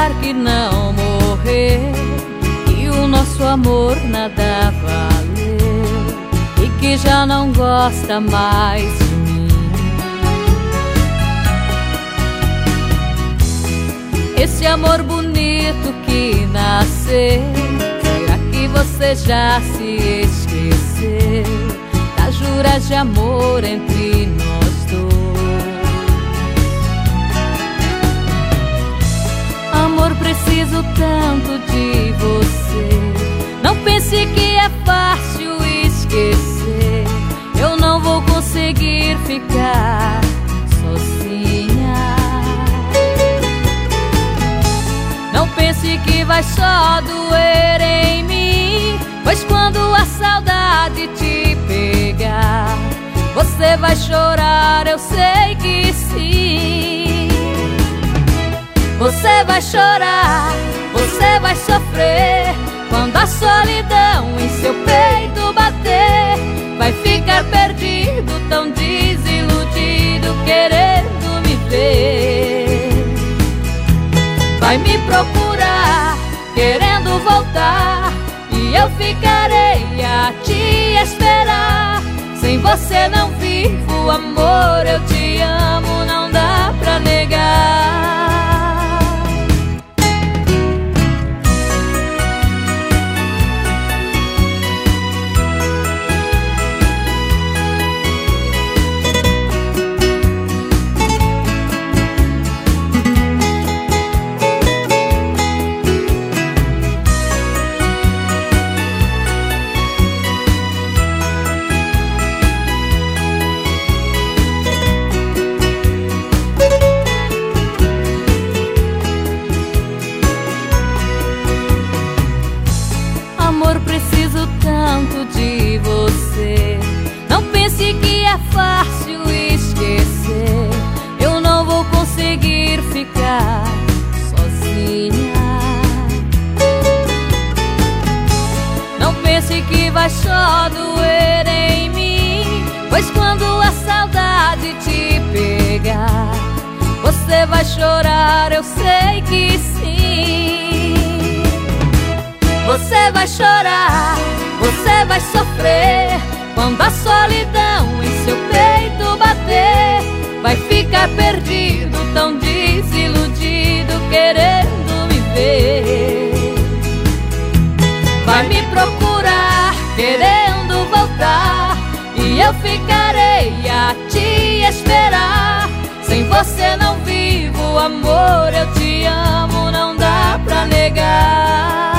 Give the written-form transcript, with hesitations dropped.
achar que não morreu, que o nosso amor nada valeu e que já não gosta mais de mim. Esse amor bonito que nasceu, será que você já se esqueceu das juras de amor entre nós dois? Amor, preciso tanto de você, não pense que é fácil esquecer. Eu não vou conseguir ficar sozinha. Não pense que vai só doer em mim, pois quando a saudade te pegar, você vai chorar, eu sei que sim. Você vai chorar, você vai sofrer, quando a solidão em seu peito bater. Vai ficar perdido, tão desiludido, querendo me ver. Vai me procurar, querendo voltar, e eu ficarei a te esperar. Sem você não vivo, amor, eu te amo, não dá pra negar. Amor, preciso tanto de você, não pense que é fácil esquecer. Eu não vou conseguir ficar sozinha. Não pense que vai só doer em mim, pois quando a saudade te pegar, você vai chorar, eu sei que sim. Você vai chorar, você vai sofrer, quando a solidão em seu peito bater. Vai ficar perdido, tão desiludido, querendo me ver. Vai me procurar, querendo voltar, e eu ficarei a te esperar. Sem você não vivo, amor, eu te amo, não dá pra negar.